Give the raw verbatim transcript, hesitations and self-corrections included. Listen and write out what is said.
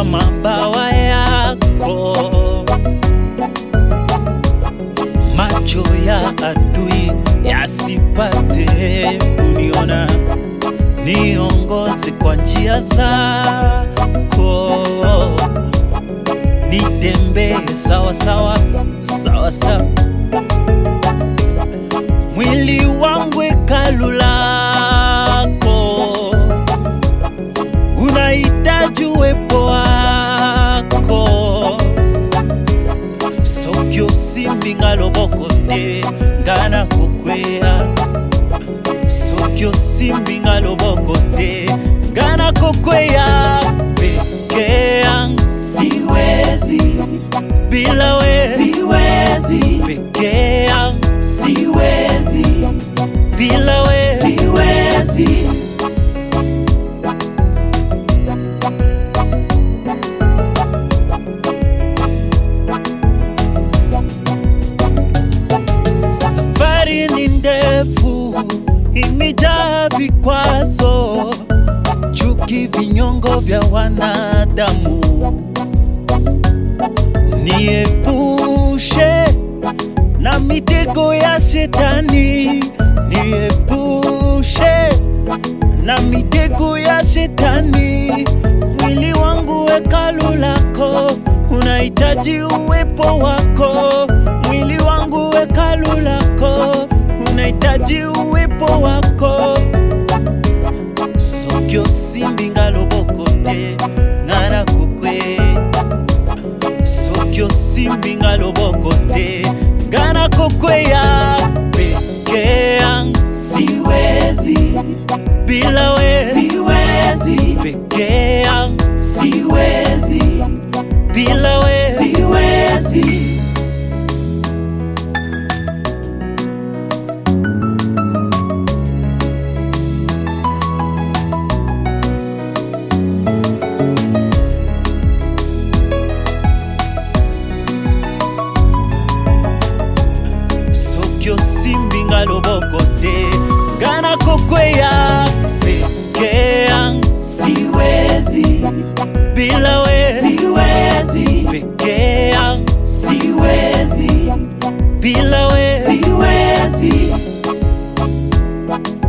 kwa mabawa yako. Macho ya adui yasipate kuniona, niongoze kwa njia zako, nitembee sawa sawa sawa sawa. Mwili wangu hekalu lako, unahitaji uwepo wako. Sokyo simbi ngaloboko te ngana kukwea, sokyo simbi ngaloboko te ngana kukwea. Peke yangu siwezi, bila we siwezi. Peke yangu siwezi, bila we siwezi. Safari ni ndefu, imejaa vikwazo, chuki, vinyongo vya wanadamu. Niepushe na mitego ya shetani, niepushe na mitego ya shetani. Mwili wangu hekalu lako, unahitaji uwepo wako. Mwili wangu hekalu lako, unahitaji uwepo wako. Sokyo simbi ngaloboko te ngana kukwe, sokyo simbi ngaloboko te ngana kukwe ya. Peke yangu siwezi, bila we siwezi. Peke yangu siwezi, bila we siwezi. Sokyo simbi ngaloboko te ngana kukwea. Peke yangu siwezi, bila we siwezi. Peke yangu siwezi, bila we siwezi.